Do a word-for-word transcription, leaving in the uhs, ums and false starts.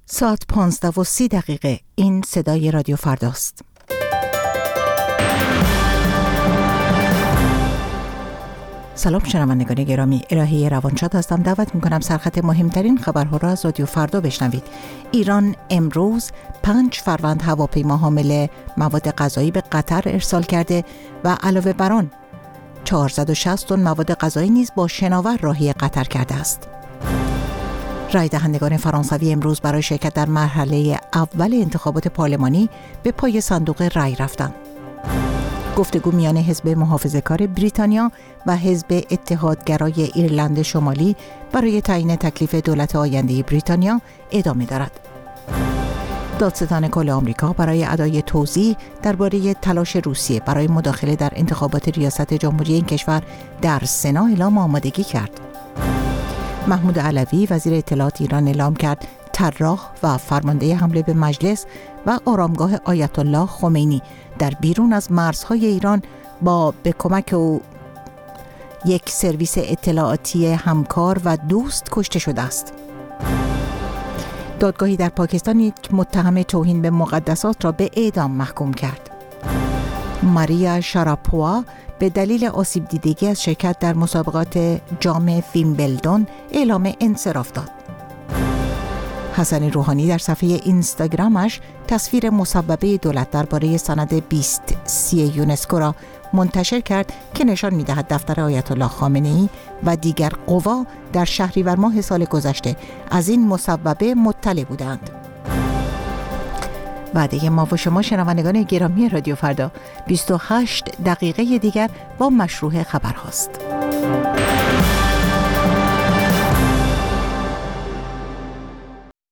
ساعت پانزده و سی دقیقه. این صدای رادیو فرداست. سلام شنوندگان گرامی، الهی روانشاد هستم. دعوت میکنم سرخط مهمترین خبرها را از رادیو فردا بشنوید. ایران امروز پنج فروند هواپیما حامل مواد غذایی به قطر ارسال کرده و علاوه بر آن چهارصد و شصت تن مواد غذایی نیز با شناور راهی قطر کرده است. رای دهندگان فرانسوی امروز برای شرکت در مرحله اول انتخابات پارلمانی به پای صندوق رای رفتند. گفتگو میان حزب محافظه‌کار بریتانیا و حزب اتحادگرای ایرلند شمالی برای تعیین تکلیف دولت آینده بریتانیا ادامه دارد. دادستان کل آمریکا برای ادای توضیح درباره تلاش روسیه برای مداخله در انتخابات ریاست جمهوری این کشور در سنا اعلام آمادگی کرد. محمود علوی وزیر اطلاعات ایران اعلام کرد طراح و فرمانده حمله به مجلس و آرامگاه آیت الله خمینی در بیرون از مرزهای ایران با به کمک او یک سرویس اطلاعاتی همکار و دوست کشته شده است. دادگاهی در پاکستان یک متهم توهین به مقدسات را به اعدام محکوم کرد. ماریا شاراپووا به دلیل آسیب دیدگی از شرکت در مسابقات جام ویمبلدون اعلام انصراف داد. حسن روحانی در صفحه اینستاگرامش تصویر مصوبه دولت درباره سند بیست سی یونسکو را منتشر کرد که نشان می‌دهد دفتر آیت الله خامنه‌ای و دیگر قوا در شهریور ماه سال گذشته از این مصوبه مطلع بودند. وعده ما و شما شنوندگان گرامی رادیو فردا بیست و هشت دقیقه دیگر با مشروع خبر هاست.